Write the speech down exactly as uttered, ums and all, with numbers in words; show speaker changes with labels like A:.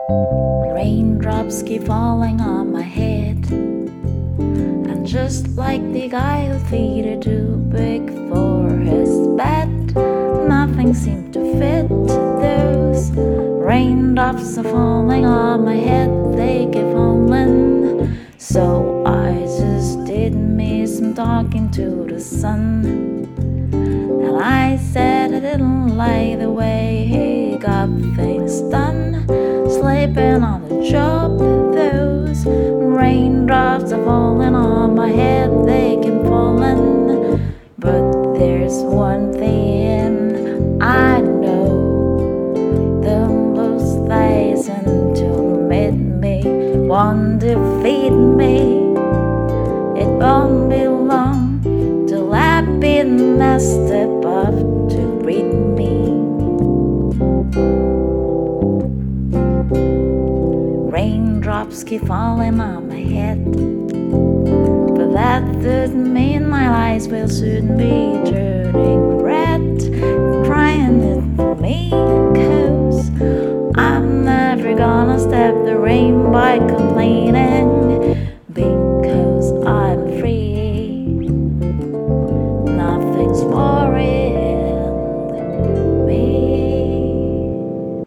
A: Raindrops keep falling on my head, and just like the guy whose feet are too big for his bed, nothing seemed to fit. Those raindrops are falling on my head, they keep falling. So I just did me some talking to the sun, and I said I didn't like the way he got things done, sleeping on the job. Those raindrops are falling on my head, they keep falling. But there's one thing I know, the blues lies to meet me, won't defeat me. It won't be long till happiness step up to greet me. Raindrops keep falling on my head, but that doesn't mean my eyes will soon be turning red.